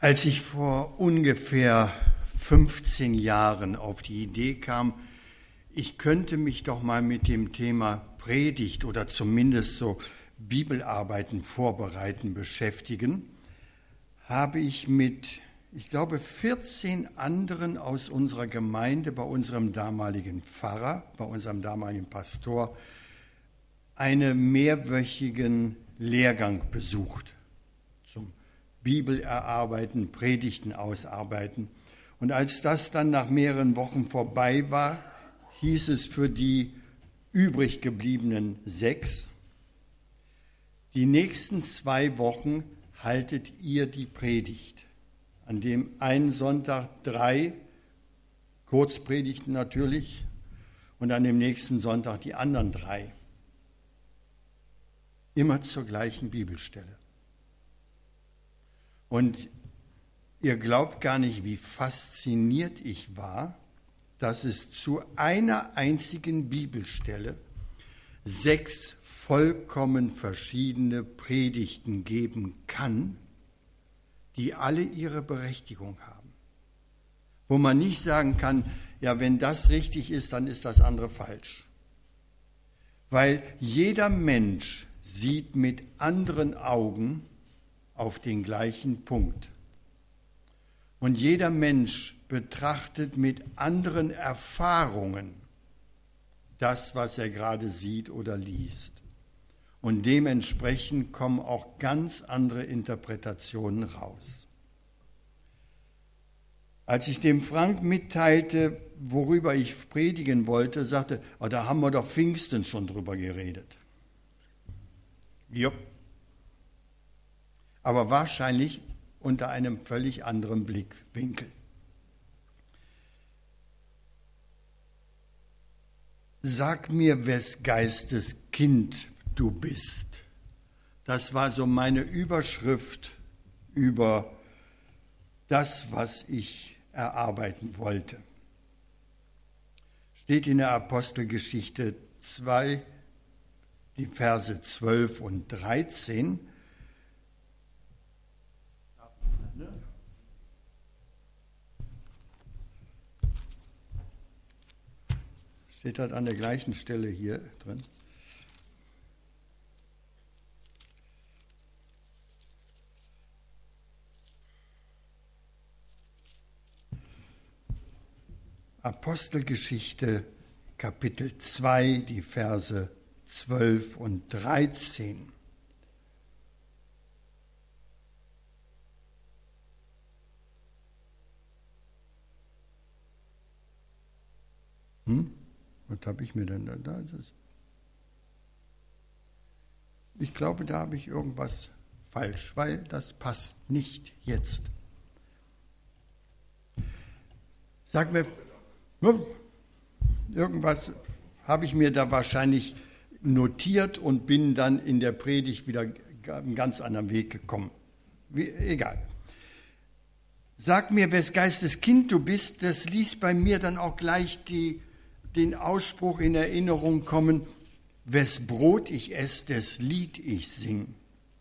Als ich vor ungefähr 15 Jahren auf die Idee kam, ich könnte mich doch mal mit dem Thema Predigt oder zumindest so Bibelarbeiten vorbereiten beschäftigen, habe ich mit, ich glaube, 14 anderen aus unserer Gemeinde, bei unserem damaligen Pfarrer, bei unserem damaligen Pastor, einen mehrwöchigen Lehrgang besucht zum Bibel erarbeiten, Predigten ausarbeiten. Und als das dann nach mehreren Wochen vorbei war, hieß es für die übrig gebliebenen 6, die nächsten 2 Wochen haltet ihr die Predigt. An dem einen Sonntag 3 Kurzpredigten natürlich und an dem nächsten Sonntag die anderen 3. Immer zur gleichen Bibelstelle. Und ihr glaubt gar nicht, wie fasziniert ich war, dass es zu einer einzigen Bibelstelle 6 vollkommen verschiedene Predigten geben kann, die alle ihre Berechtigung haben. Wo man nicht sagen kann, ja, wenn das richtig ist, dann ist das andere falsch. Weil jeder Mensch sieht mit anderen Augen auf den gleichen Punkt. Und jeder Mensch betrachtet mit anderen Erfahrungen das, was er gerade sieht oder liest. Und dementsprechend kommen auch ganz andere Interpretationen raus. Als ich dem Frank mitteilte, worüber ich predigen wollte, sagte, oh, da haben wir doch Pfingsten schon drüber geredet. Jupp. Aber wahrscheinlich unter einem völlig anderen Blickwinkel. Sag mir, wes Geistes Kind du bist. Das war so meine Überschrift über das, was ich erarbeiten wollte. Steht in der Apostelgeschichte 2, die Verse 12 und 13. Steht halt an der gleichen Stelle hier drin. Apostelgeschichte, Kapitel 2, die Verse 12 und 13. Was habe ich mir denn da? Ich glaube, da habe ich irgendwas falsch, weil das passt nicht jetzt. Sag mir, irgendwas habe ich mir da wahrscheinlich notiert und bin dann in der Predigt wieder einen ganz anderen Weg gekommen. Egal. Sag mir, wes Geistes Kind du bist, das ließ bei mir dann auch gleich den Ausspruch in Erinnerung kommen, wes Brot ich esse, des Lied ich sing.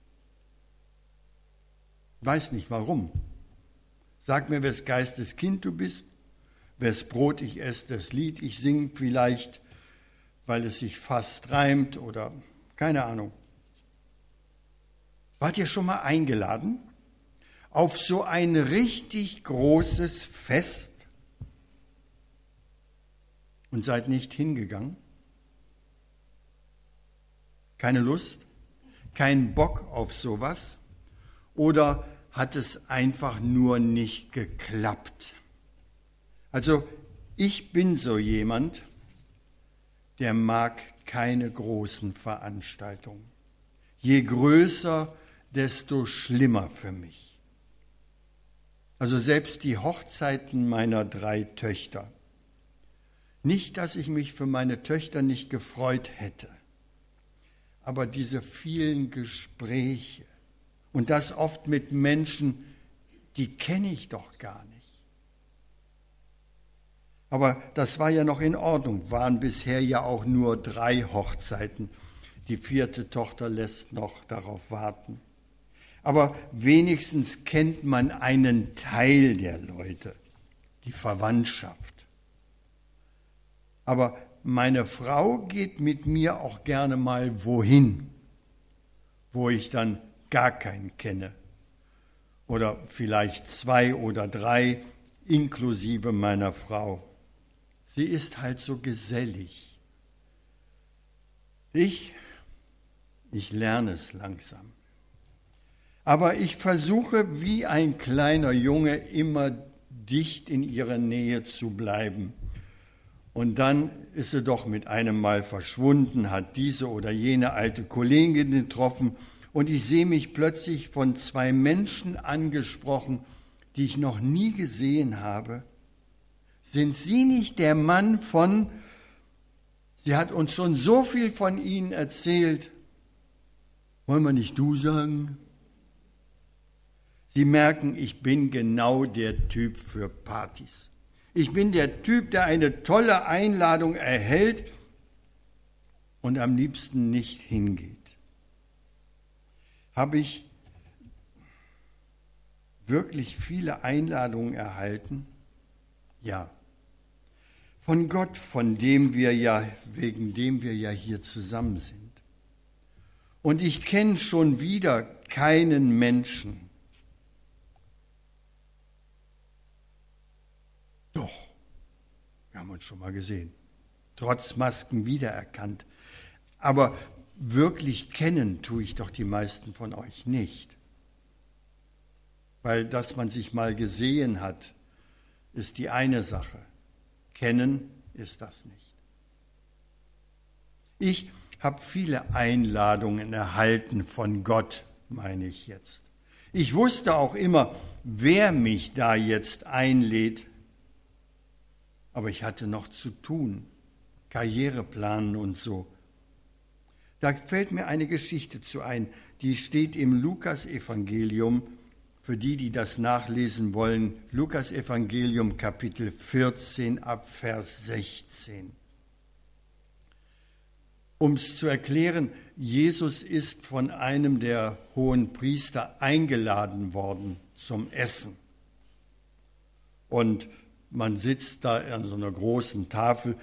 Weiß nicht warum. Sag mir, wes Geistes Kind du bist, wes Brot ich esse, des Lied ich sing, vielleicht, weil es sich fast reimt oder keine Ahnung. Wart ihr schon mal eingeladen auf so ein richtig großes Fest und seid nicht hingegangen? Keine Lust? Kein Bock auf sowas? Oder hat es einfach nur nicht geklappt? Also ich bin so jemand, der mag keine großen Veranstaltungen. Je größer, desto schlimmer für mich. Also selbst die Hochzeiten meiner 3 Töchter. Nicht, dass ich mich für meine Töchter nicht gefreut hätte, aber diese vielen Gespräche und das oft mit Menschen, die kenne ich doch gar nicht. Aber das war ja noch in Ordnung, waren bisher ja auch nur 3 Hochzeiten. Die 4. Tochter lässt noch darauf warten. Aber wenigstens kennt man einen Teil der Leute, die Verwandtschaft. Aber meine Frau geht mit mir auch gerne mal wohin, wo ich dann gar keinen kenne. Oder vielleicht 2 oder 3 inklusive meiner Frau. Sie ist halt so gesellig. Ich lerne es langsam. Aber ich versuche wie ein kleiner Junge immer dicht in ihrer Nähe zu bleiben. Und dann ist sie doch mit einem Mal verschwunden, hat diese oder jene alte Kollegin getroffen und ich sehe mich plötzlich von 2 Menschen angesprochen, die ich noch nie gesehen habe. Sind Sie nicht der Mann von... Sie hat uns schon so viel von Ihnen erzählt. Wollen wir nicht du sagen? Sie merken, ich bin genau der Typ für Partys. Ich bin der Typ, der eine tolle Einladung erhält und am liebsten nicht hingeht. Habe ich wirklich viele Einladungen erhalten? Ja. Von Gott, wegen dem wir ja hier zusammen sind. Und ich kenne schon wieder keinen Menschen. Doch, wir haben uns schon mal gesehen. Trotz Masken wiedererkannt. Aber wirklich kennen tue ich doch die meisten von euch nicht. Weil, dass man sich mal gesehen hat, ist die eine Sache. Kennen ist das nicht. Ich habe viele Einladungen erhalten von Gott, meine ich jetzt. Ich wusste auch immer, wer mich da jetzt einlädt. Aber ich hatte noch zu tun, Karriere planen und so. Da fällt mir eine Geschichte zu ein, die steht im Lukas-Evangelium, für die das nachlesen wollen, Lukas-Evangelium Kapitel 14 ab Vers 16. Um es zu erklären, Jesus ist von einem der hohen Priester eingeladen worden zum Essen. Und man sitzt da an so einer großen Tafel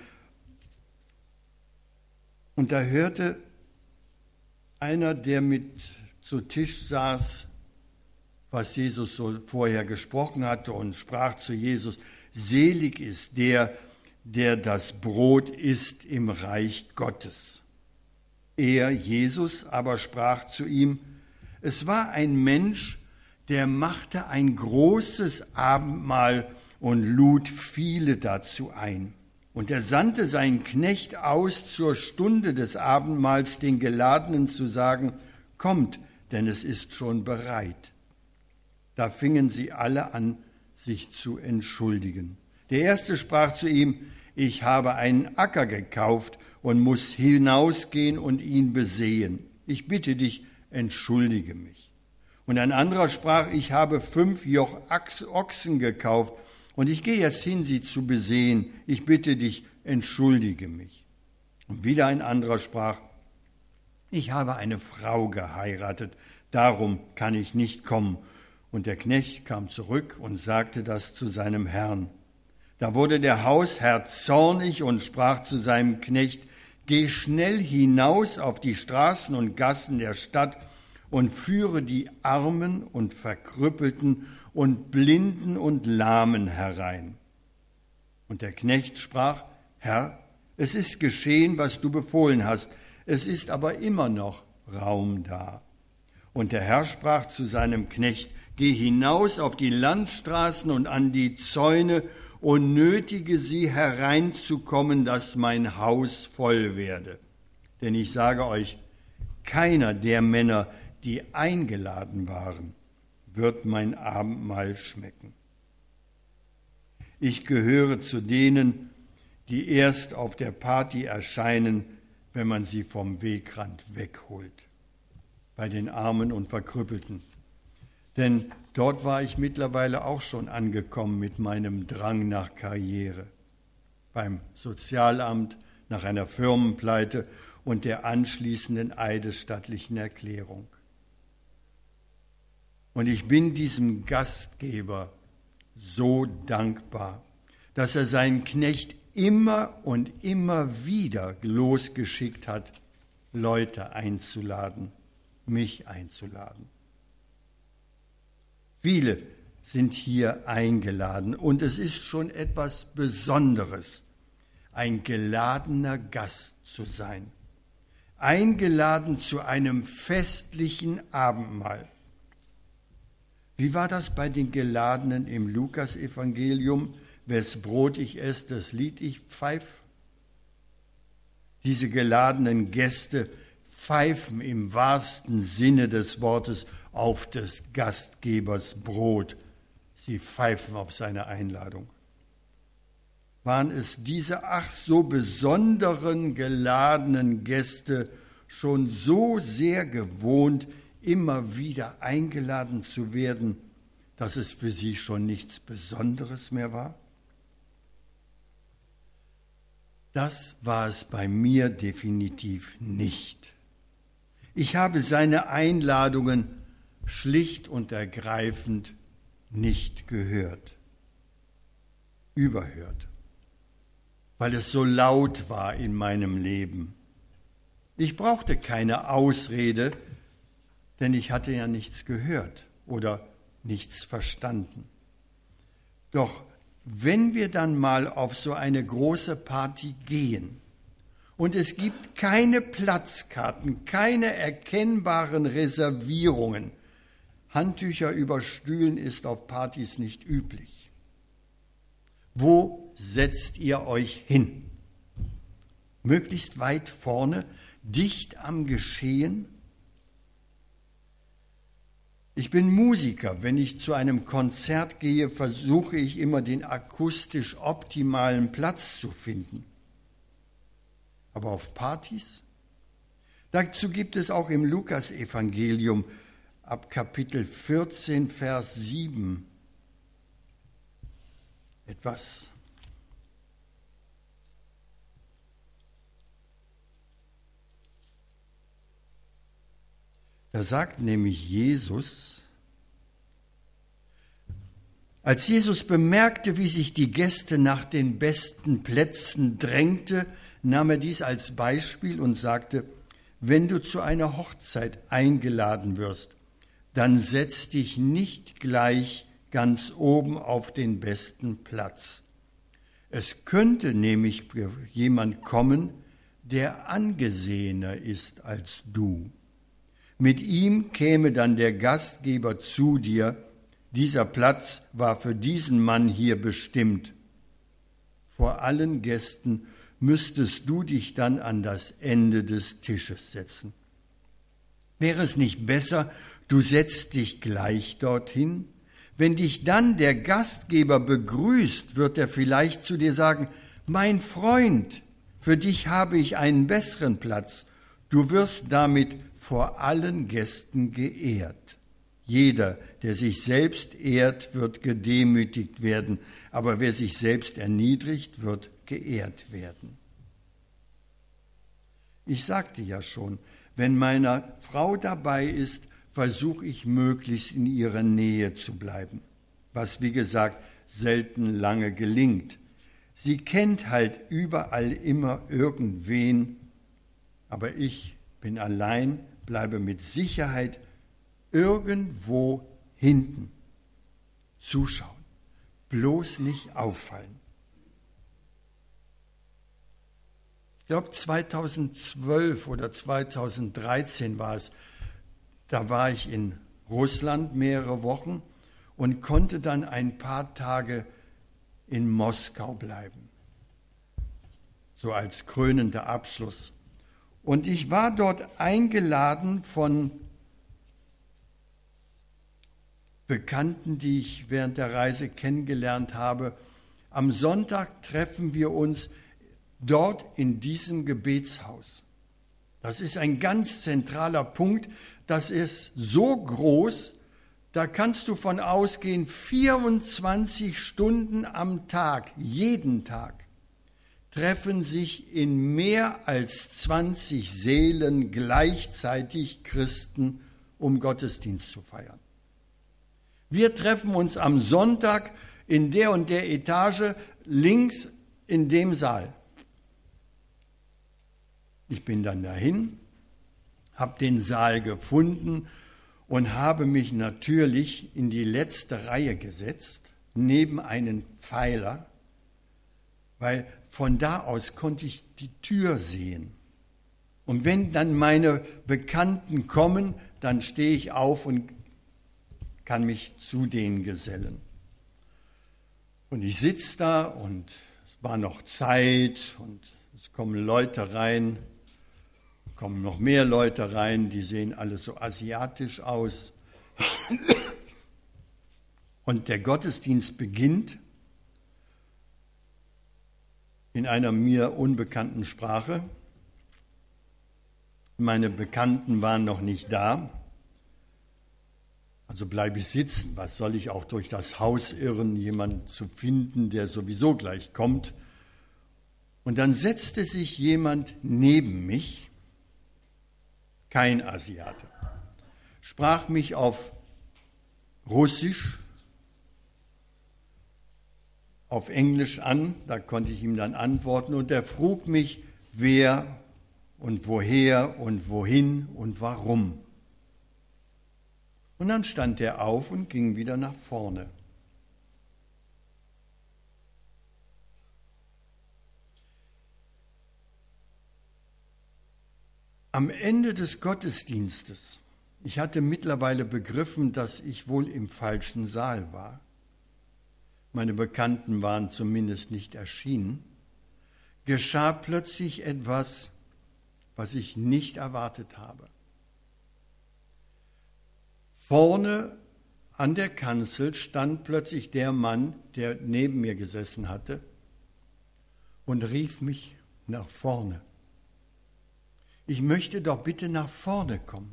und da hörte einer, der mit zu Tisch saß, was Jesus so vorher gesprochen hatte und sprach zu Jesus, selig ist der das Brot isst im Reich Gottes. Er, Jesus, aber sprach zu ihm, es war ein Mensch, der machte ein großes Abendmahl und lud viele dazu ein. Und er sandte seinen Knecht aus, zur Stunde des Abendmahls den Geladenen zu sagen, kommt, denn es ist schon bereit. Da fingen sie alle an, sich zu entschuldigen. Der erste sprach zu ihm, ich habe einen Acker gekauft und muss hinausgehen und ihn besehen. Ich bitte dich, entschuldige mich. Und ein anderer sprach, ich habe 5 Joch Ochsen gekauft und ich gehe jetzt hin, sie zu besehen. Ich bitte dich, entschuldige mich. Und wieder ein anderer sprach, ich habe eine Frau geheiratet, darum kann ich nicht kommen. Und der Knecht kam zurück und sagte das zu seinem Herrn. Da wurde der Hausherr zornig und sprach zu seinem Knecht, geh schnell hinaus auf die Straßen und Gassen der Stadt und führe die Armen und Verkrüppelten und Blinden und Lahmen herein. Und der Knecht sprach, Herr, es ist geschehen, was du befohlen hast, es ist aber immer noch Raum da. Und der Herr sprach zu seinem Knecht, geh hinaus auf die Landstraßen und an die Zäune und nötige sie hereinzukommen, dass mein Haus voll werde. Denn ich sage euch, keiner der Männer, die eingeladen waren, wird mein Abendmahl schmecken. Ich gehöre zu denen, die erst auf der Party erscheinen, wenn man sie vom Wegrand wegholt, bei den Armen und Verkrüppelten. Denn dort war ich mittlerweile auch schon angekommen mit meinem Drang nach Karriere. Beim Sozialamt, nach einer Firmenpleite und der anschließenden eidesstattlichen Erklärung. Und ich bin diesem Gastgeber so dankbar, dass er seinen Knecht immer und immer wieder losgeschickt hat, Leute einzuladen, mich einzuladen. Viele sind hier eingeladen und es ist schon etwas Besonderes, ein geladener Gast zu sein, eingeladen zu einem festlichen Abendmahl. Wie war das bei den Geladenen im Lukasevangelium? Wes Brot ich esse, das Lied ich pfeif. Diese geladenen Gäste pfeifen im wahrsten Sinne des Wortes auf des Gastgebers Brot. Sie pfeifen auf seine Einladung. Waren es diese ach so besonderen geladenen Gäste schon so sehr gewohnt, immer wieder eingeladen zu werden, dass es für sie schon nichts Besonderes mehr war? Das war es bei mir definitiv nicht. Ich habe seine Einladungen schlicht und ergreifend nicht gehört, überhört, weil es so laut war in meinem Leben. Ich brauchte keine Ausrede, denn ich hatte ja nichts gehört oder nichts verstanden. Doch wenn wir dann mal auf so eine große Party gehen und es gibt keine Platzkarten, keine erkennbaren Reservierungen, Handtücher über Stühlen ist auf Partys nicht üblich. Wo setzt ihr euch hin? Möglichst weit vorne, dicht am Geschehen? Ich bin Musiker. Wenn ich zu einem Konzert gehe, versuche ich immer, den akustisch optimalen Platz zu finden. Aber auf Partys? Dazu gibt es auch im Lukasevangelium ab Kapitel 14, Vers 7 etwas. Da sagt nämlich Jesus, als Jesus bemerkte, wie sich die Gäste nach den besten Plätzen drängte, nahm er dies als Beispiel und sagte, wenn du zu einer Hochzeit eingeladen wirst, dann setz dich nicht gleich ganz oben auf den besten Platz. Es könnte nämlich jemand kommen, der angesehener ist als du. Mit ihm käme dann der Gastgeber zu dir, dieser Platz war für diesen Mann hier bestimmt. Vor allen Gästen müsstest du dich dann an das Ende des Tisches setzen. Wäre es nicht besser, du setzt dich gleich dorthin? Wenn dich dann der Gastgeber begrüßt, wird er vielleicht zu dir sagen, mein Freund, für dich habe ich einen besseren Platz. Du wirst damit vor allen Gästen geehrt. Jeder, der sich selbst ehrt, wird gedemütigt werden, aber wer sich selbst erniedrigt, wird geehrt werden. Ich sagte ja schon, wenn meine Frau dabei ist, versuche ich möglichst in ihrer Nähe zu bleiben, was wie gesagt selten lange gelingt. Sie kennt halt überall immer irgendwen, aber ich bin allein, bleibe mit Sicherheit irgendwo hinten. Zuschauen, bloß nicht auffallen. Ich glaube 2012 oder 2013 war es, da war ich in Russland mehrere Wochen und konnte dann ein paar Tage in Moskau bleiben, so als krönender Abschluss. Und ich war dort eingeladen von Bekannten, die ich während der Reise kennengelernt habe. Am Sonntag treffen wir uns dort in diesem Gebetshaus. Das ist ein ganz zentraler Punkt. Das ist so groß, da kannst du von ausgehen, 24 Stunden am Tag, jeden Tag, treffen sich in mehr als 20 Sälen gleichzeitig Christen, um Gottesdienst zu feiern. Wir treffen uns am Sonntag in der und der Etage links in dem Saal. Ich bin dann dahin, habe den Saal gefunden und habe mich natürlich in die letzte Reihe gesetzt, neben einen Pfeiler, weil von da aus konnte ich die Tür sehen. Und wenn dann meine Bekannten kommen, dann stehe ich auf und kann mich zu denen gesellen. Und ich sitze da und es war noch Zeit und es kommen Leute rein, kommen noch mehr Leute rein, die sehen alle so asiatisch aus. Und der Gottesdienst beginnt in einer mir unbekannten Sprache. Meine Bekannten waren noch nicht da. Also bleibe ich sitzen. Was soll ich auch durch das Haus irren, jemanden zu finden, der sowieso gleich kommt? Und dann setzte sich jemand neben mich, kein Asiate, sprach mich auf Russisch, auf Englisch an, da konnte ich ihm dann antworten und er frug mich, wer und woher und wohin und warum. Und dann stand er auf und ging wieder nach vorne. Am Ende des Gottesdienstes, ich hatte mittlerweile begriffen, dass ich wohl im falschen Saal war. Meine Bekannten waren zumindest nicht erschienen, geschah plötzlich etwas, was ich nicht erwartet habe. Vorne an der Kanzel stand plötzlich der Mann, der neben mir gesessen hatte, und rief mich nach vorne. Ich möchte doch bitte nach vorne kommen.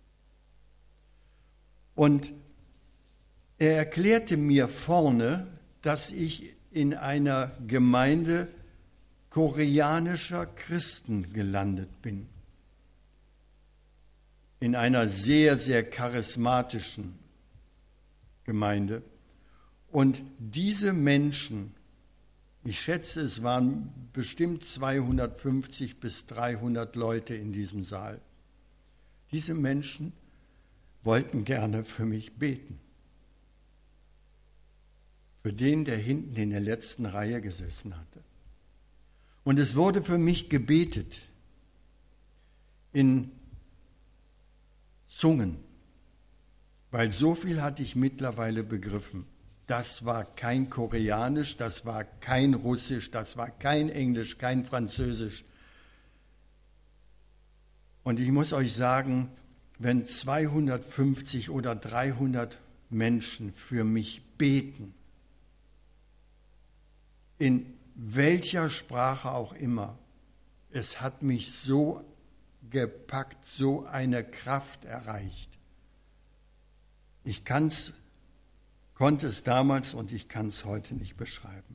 Und er erklärte mir vorne, dass ich in einer Gemeinde koreanischer Christen gelandet bin. In einer sehr, sehr charismatischen Gemeinde. Und diese Menschen, ich schätze, es waren bestimmt 250 bis 300 Leute in diesem Saal. Diese Menschen wollten gerne für mich beten. Für den, der hinten in der letzten Reihe gesessen hatte. Und es wurde für mich gebetet in Zungen, weil so viel hatte ich mittlerweile begriffen. Das war kein Koreanisch, das war kein Russisch, das war kein Englisch, kein Französisch. Und ich muss euch sagen, wenn 250 oder 300 Menschen für mich beten, in welcher Sprache auch immer, es hat mich so gepackt, so eine Kraft erreicht. Ich konnte es damals und ich kann es heute nicht beschreiben.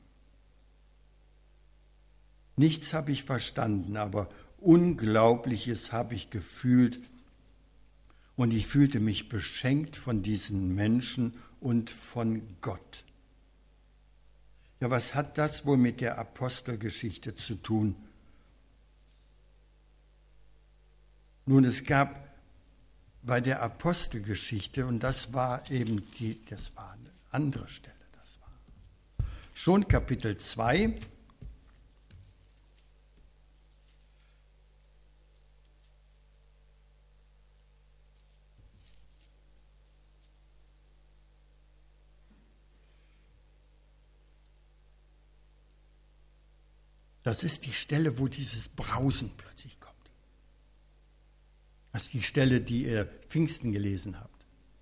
Nichts habe ich verstanden, aber Unglaubliches habe ich gefühlt und ich fühlte mich beschenkt von diesen Menschen und von Gott. Ja, was hat das wohl mit der Apostelgeschichte zu tun? Nun, es gab bei der Apostelgeschichte, und das war das war eine andere Stelle, das war schon Kapitel 2, das ist die Stelle, wo dieses Brausen plötzlich kommt. Das ist die Stelle, die ihr Pfingsten gelesen habt.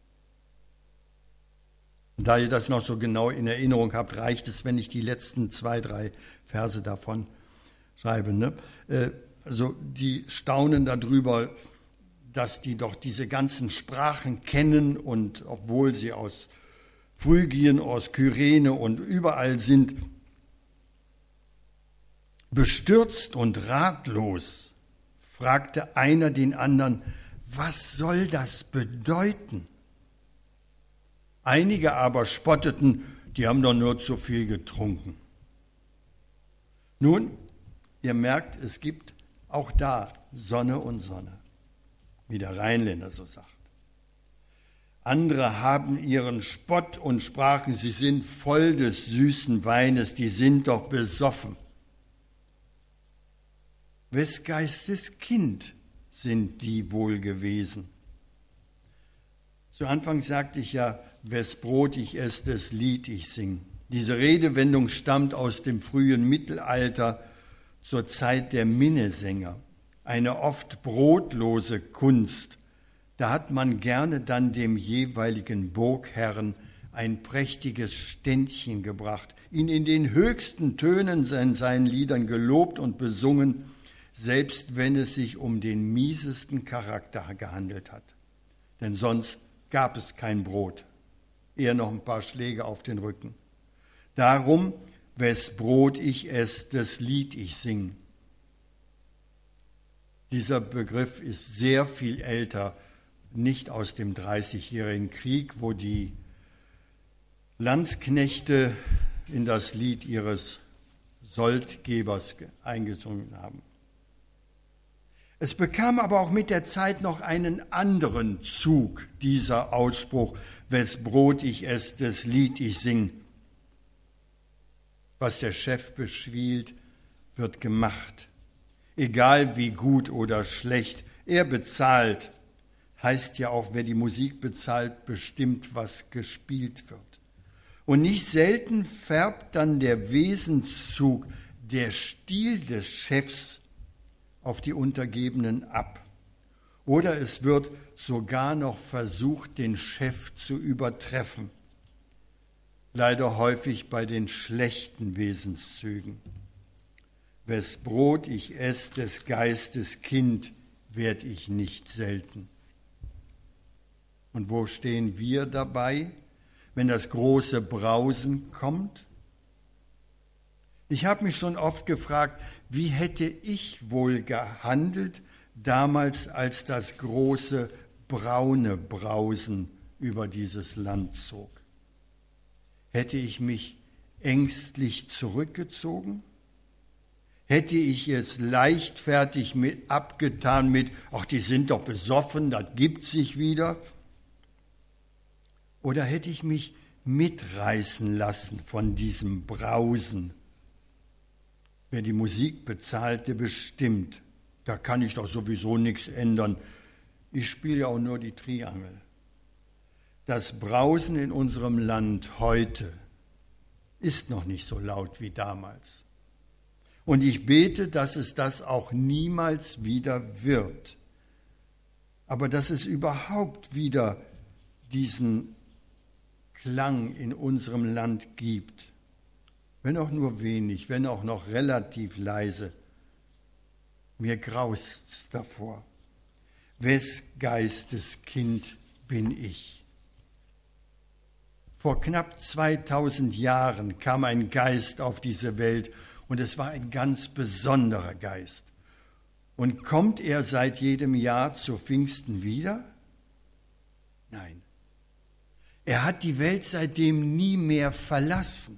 Und da ihr das noch so genau in Erinnerung habt, reicht es, wenn ich die letzten 2, 3 Verse davon schreibe. Ne? Also die staunen darüber, dass die doch diese ganzen Sprachen kennen und obwohl sie aus Phrygien, aus Kyrene und überall sind, bestürzt und ratlos fragte einer den anderen, was soll das bedeuten? Einige aber spotteten, die haben doch nur zu viel getrunken. Nun, ihr merkt, es gibt auch da Sonne und Sonne, wie der Rheinländer so sagt. Andere haben ihren Spott und sprachen, sie sind voll des süßen Weines, die sind doch besoffen. Wes Geistes Kind sind die wohl gewesen? Zu Anfang sagte ich ja, wes Brot ich esse, das Lied ich sing. Diese Redewendung stammt aus dem frühen Mittelalter zur Zeit der Minnesänger. Eine oft brotlose Kunst. Da hat man gerne dann dem jeweiligen Burgherrn ein prächtiges Ständchen gebracht, ihn in den höchsten Tönen in seinen Liedern gelobt und besungen, selbst wenn es sich um den miesesten Charakter gehandelt hat. Denn sonst gab es kein Brot, eher noch ein paar Schläge auf den Rücken. Darum, wes Brot ich ess, das Lied ich sing. Dieser Begriff ist sehr viel älter, nicht aus dem Dreißigjährigen Krieg, wo die Landsknechte in das Lied ihres Soldgebers eingesungen haben. Es bekam aber auch mit der Zeit noch einen anderen Zug, dieser Ausspruch, wes Brot ich ess, das Lied ich sing. Was der Chef befiehlt, wird gemacht. Egal wie gut oder schlecht, er bezahlt. Heißt ja auch, wer die Musik bezahlt, bestimmt, was gespielt wird. Und nicht selten färbt dann der Wesenszug, der Stil des Chefs auf die Untergebenen ab. Oder es wird sogar noch versucht, den Chef zu übertreffen. Leider häufig bei den schlechten Wesenszügen. Wes Brot ich ess, des Geistes Kind, werd ich nicht selten. Und wo stehen wir dabei, wenn das große Brausen kommt? Ich habe mich schon oft gefragt, wie hätte ich wohl gehandelt damals, als das große braune Brausen über dieses Land zog? Hätte ich mich ängstlich zurückgezogen? Hätte ich es leichtfertig abgetan mit, ach, die sind doch besoffen, das gibt sich wieder? Oder hätte ich mich mitreißen lassen von diesem Brausen? Wer die Musik bezahlt, der bestimmt. Da kann ich doch sowieso nichts ändern. Ich spiele ja auch nur die Triangel. Das Brausen in unserem Land heute ist noch nicht so laut wie damals. Und ich bete, dass es das auch niemals wieder wird. Aber dass es überhaupt wieder diesen Klang in unserem Land gibt. Wenn auch nur wenig, wenn auch noch relativ leise. Mir graust's davor. Wes Geistes Kind bin ich? Vor knapp 2000 Jahren kam ein Geist auf diese Welt und es war ein ganz besonderer Geist. Und kommt er seit jedem Jahr zu Pfingsten wieder? Nein. Er hat die Welt seitdem nie mehr verlassen.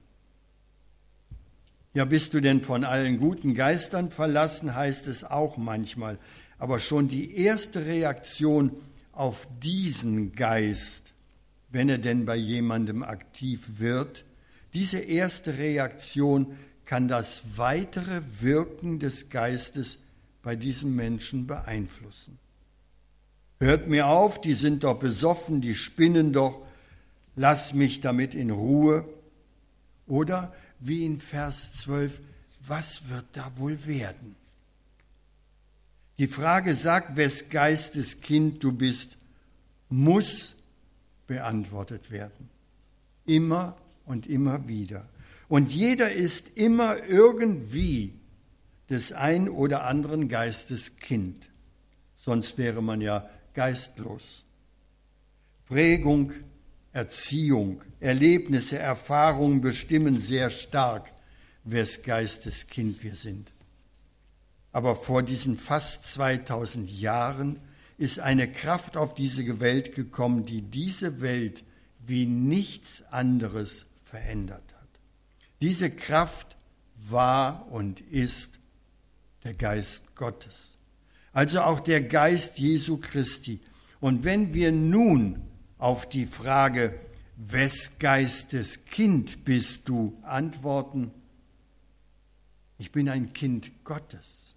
Ja, bist du denn von allen guten Geistern verlassen, heißt es auch manchmal. Aber schon die erste Reaktion auf diesen Geist, wenn er denn bei jemandem aktiv wird, diese erste Reaktion kann das weitere Wirken des Geistes bei diesem Menschen beeinflussen. Hört mir auf, die sind doch besoffen, die spinnen doch, lass mich damit in Ruhe. Oder wie in Vers 12, was wird da wohl werden? Die Frage sagt, wes Geistes Kind du bist, muss beantwortet werden. Immer und immer wieder. Und jeder ist immer irgendwie des ein oder anderen Geistes Kind. Sonst wäre man ja geistlos. Prägung, Erziehung, Erlebnisse, Erfahrungen bestimmen sehr stark, wes Geistes Kind wir sind. Aber vor diesen fast 2000 Jahren ist eine Kraft auf diese Welt gekommen, die diese Welt wie nichts anderes verändert hat. Diese Kraft war und ist der Geist Gottes, also auch der Geist Jesu Christi. Und wenn wir nun auf die Frage, wes Geistes Kind bist du, antworten, ich bin ein Kind Gottes.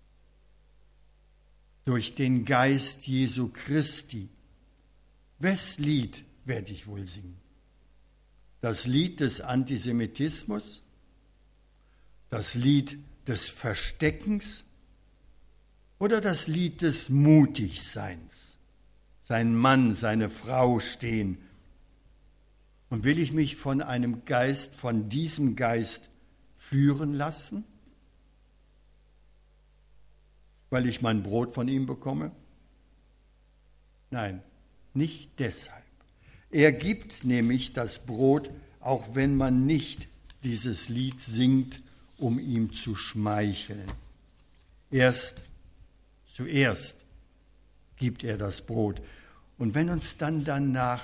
Durch den Geist Jesu Christi. Wes Lied werde ich wohl singen? Das Lied des Antisemitismus? Das Lied des Versteckens? Oder das Lied des Mutigseins? Sein Mann, seine Frau stehen. Und will ich mich von einem Geist, von diesem Geist führen lassen? Weil ich mein Brot von ihm bekomme? Nein, nicht deshalb. Er gibt nämlich das Brot, auch wenn man nicht dieses Lied singt, um ihm zu schmeicheln. Zuerst gibt er das Brot. Und wenn uns dann danach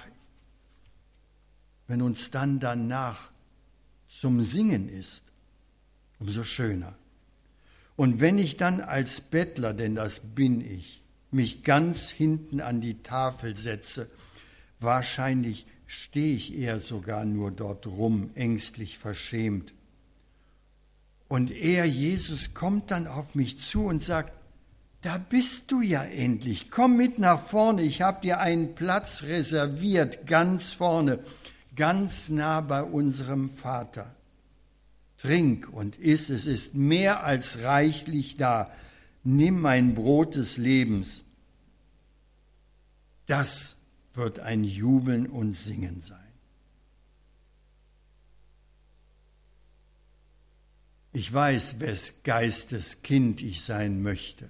zum Singen ist, umso schöner. Und wenn ich dann als Bettler, denn das bin ich, mich ganz hinten an die Tafel setze, wahrscheinlich stehe ich eher sogar nur dort rum, ängstlich verschämt. Und er, Jesus, kommt dann auf mich zu und sagt, da bist du ja endlich, komm mit nach vorne, ich habe dir einen Platz reserviert, ganz vorne, ganz nah bei unserem Vater. Trink und iss, es ist mehr als reichlich da. Nimm mein Brot des Lebens. Das wird ein Jubeln und Singen sein. Ich weiß, wes Geistes Kind ich sein möchte.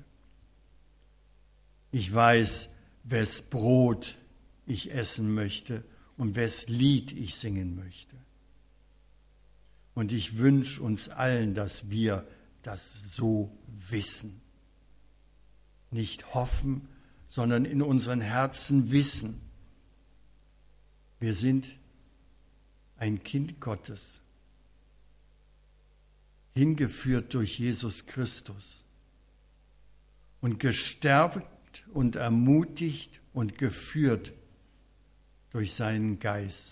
Ich weiß, wes Brot ich essen möchte und wes Lied ich singen möchte. Und ich wünsche uns allen, dass wir das so wissen. Nicht hoffen, sondern in unseren Herzen wissen. Wir sind ein Kind Gottes, hingeführt durch Jesus Christus und gestärkt und ermutigt und geführt durch seinen Geist.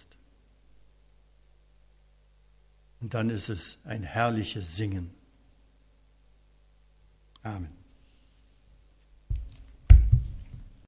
Und dann ist es ein herrliches Singen. Amen.